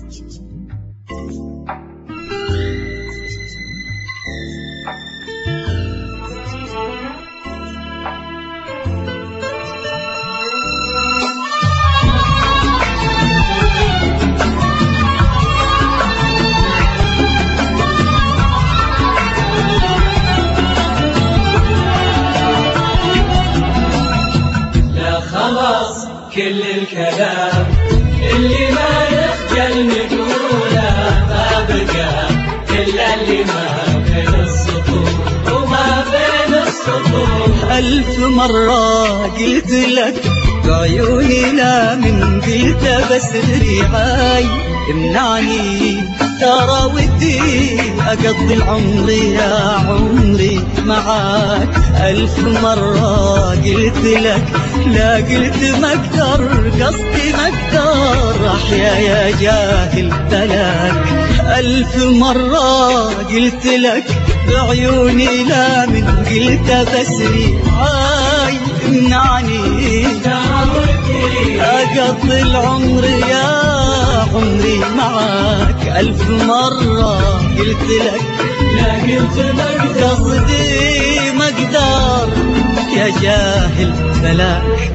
كل الكلام اللي ما يخجل نقوله ما بقى إلا اللي ما بين السطور وما بين السطور. 1000 مرة قلت لك بعيوني لا من قلت بس ريعاي امنعني، ترى ودي أقضي العمر يا عمري معاك. 1000 مرة قلت لك لا قلت ما اقدر، قصدي ما اقدر احيا يا جاهل بلاك. 1000 مرة قلت لك بعيوني لا من قلت بس ريعاي امنعني، أقضي العمر يا عمري معاك. 1000 مرة قلت لك لا قلت ما اقدر، قصدي ما اقدر يا جاهل بلاك.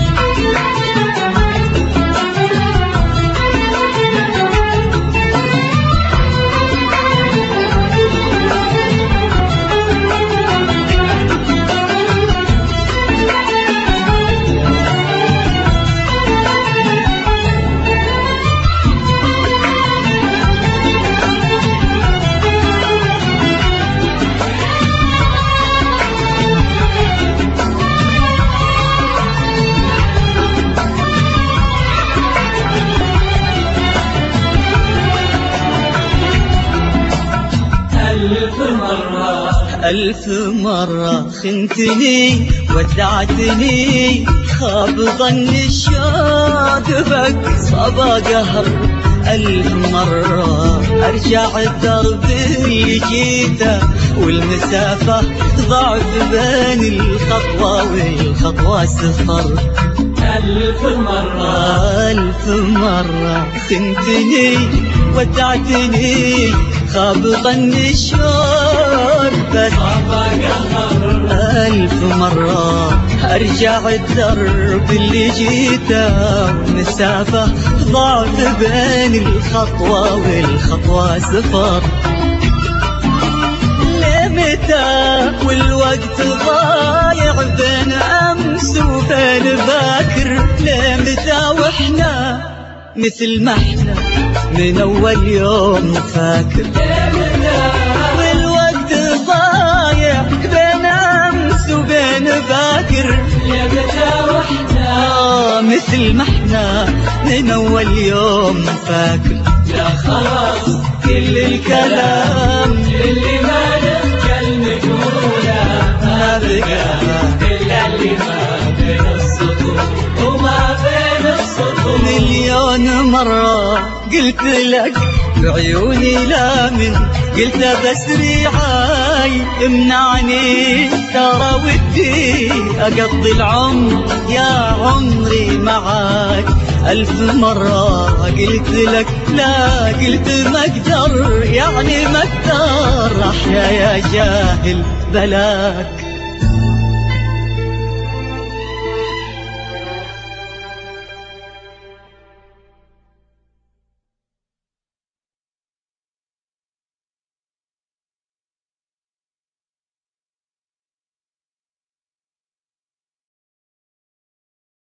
ألف مرة خنتني ودعتني، خاب ظني الشادفك صبا قهر. 1000 مرة أرجع الدرب اللي جيته والمسافة ضعف بين الخطوة والخطوة صفر. 1000 مرة 1000 مرة خنتني ودعتني، خاب ظني الشوق بس صبا قهر. 1000 مرة أرجع الدرب اللي جيته والمسافة ضعف بين الخطوة والخطوة صفر. لمتى والوقت ضايع بين أمس وبين باكر؟ لمتى وإحنا مثل ما إحنا من أول يوم فاكر؟ والوقت ضايع بين أمس وبين باكر، لمتى وإحنا مثل ما إحنا من أول يوم فاكر. لا خلاص كل الكلام اللي ما نخجل نقوله ما بقى إلا اللي ما بين السطور وما بين السطور. 1,000,000 مرة قلت لك بعيوني لا من قلت بس ريعاي امنعني، ترى ودي أقضي العمر يا عمري معاك. 1000 مرة قلت لك لا قلت ما اقدر، يعني ما اقدر احيا يا جاهل بلاك.